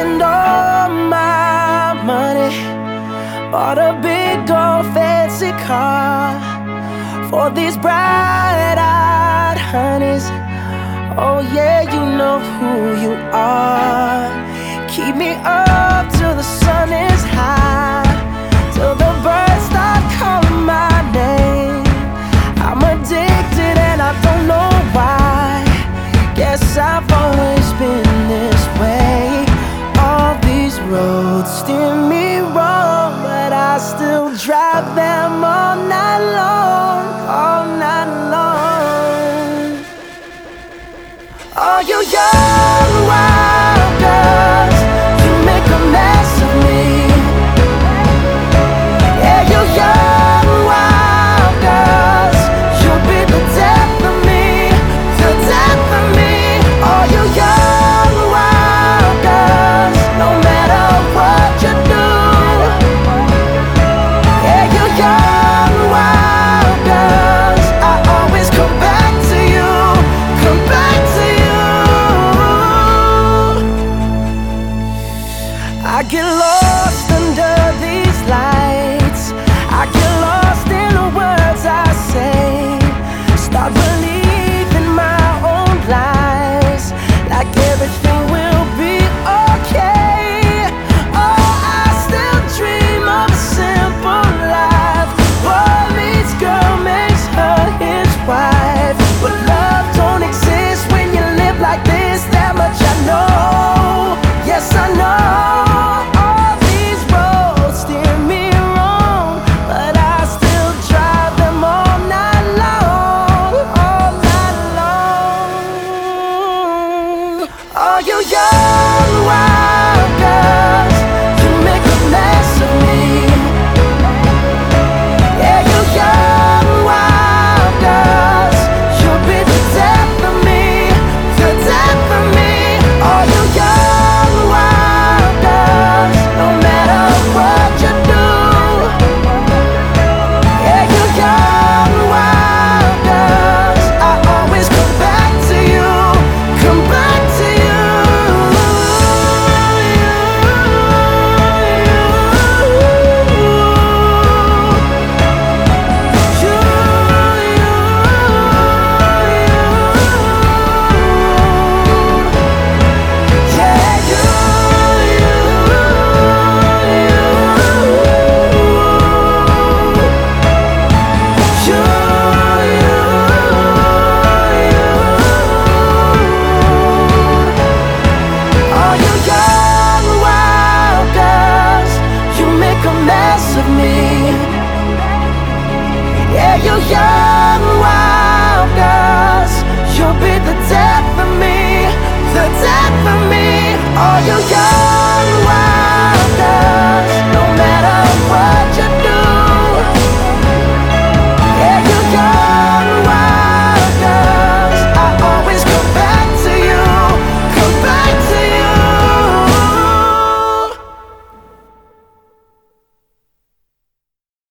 spend all my money, bought a big old fancy car for these bright-eyed honeys. Oh yeah, you know who you are. Keep me up till the sun is high, till the birds start calling my name. I'm addicted and I don't know why. Guess I've always been this way. All these roads steer me wrong, but I still drive them all night long, all night long. All you young wild girls, you make a mess of me. Yeah, you young wild girls, you'll be the death of me, the death of me. All you young wild girls, no matter what you do. Yeah, you young wild girls, I always come back to you, come back to you. I get lost